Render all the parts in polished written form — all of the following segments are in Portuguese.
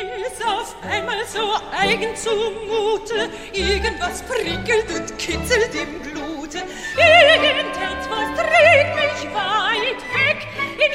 ist auf einmal so eigen zumute, irgendwas prickelt und kitzelt im Blute, irgendetwas trägt mich weit weg in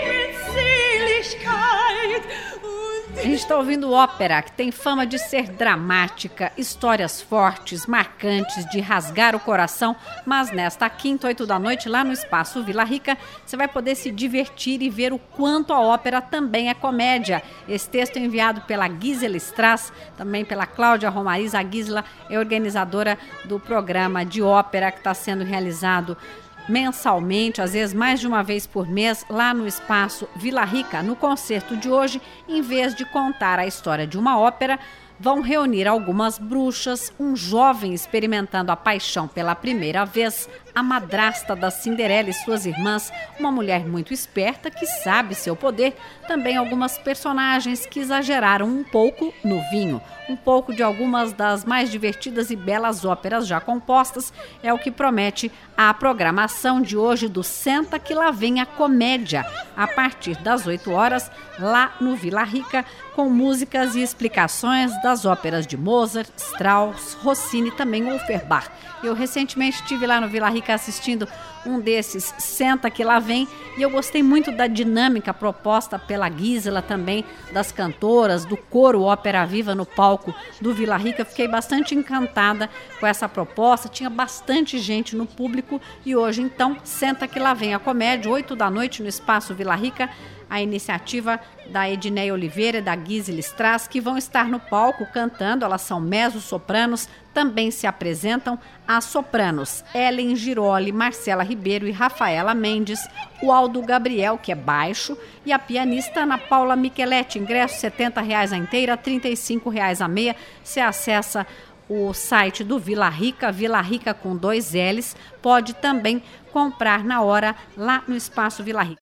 Himmelsseligkeit. A gente está ouvindo ópera, que tem fama de ser dramática, histórias fortes, marcantes, de rasgar o coração, mas nesta quinta, 8 da noite, lá no Espaço Vila Rica, você vai poder se divertir e ver o quanto a ópera também é comédia. Esse texto é enviado pela Gisela Strass, também pela Cláudia Romariz. A Gisela é organizadora do programa de ópera que está sendo realizado mensalmente, às vezes mais de uma vez por mês, lá no Espaço Vila Rica. No concerto de hoje, em vez de contar a história de uma ópera, vão reunir algumas bruxas, um jovem experimentando a paixão pela primeira vez, a madrasta da Cinderela e suas irmãs, uma mulher muito esperta que sabe seu poder, também algumas personagens que exageraram um pouco no vinho. Um pouco de algumas das mais divertidas e belas óperas já compostas é o que promete a programação de hoje do Senta que lá vem a comédia, a partir das 8 horas, lá no Vila Rica, com músicas e explicações das óperas de Mozart, Strauss, Rossini e também Offenbach. Eu recentemente estive lá no Vila Rica assistindo um desses Senta que lá vem e eu gostei muito da dinâmica proposta pela Gisela também, das cantoras, do coro Ópera Viva no palco do Vila Rica. Fiquei bastante encantada com essa proposta, tinha bastante gente no público e hoje então Senta que lá vem a comédia, 8 da noite no Espaço Vila Rica. A iniciativa da Edneia Oliveira e da Gisela Strass, que vão estar no palco cantando. Elas são mezzo-sopranos, também se apresentam as sopranos Ellen Giroli, Marcela Ribeiro e Rafaela Mendes, o Aldo Gabriel, que é baixo, e a pianista Ana Paula Micheletti. Ingresso R$70 a inteira, R$35 a meia. Você acessa o site do Vila Rica, Vila Rica com 2 L's. Pode também comprar na hora lá no Espaço Vila Rica.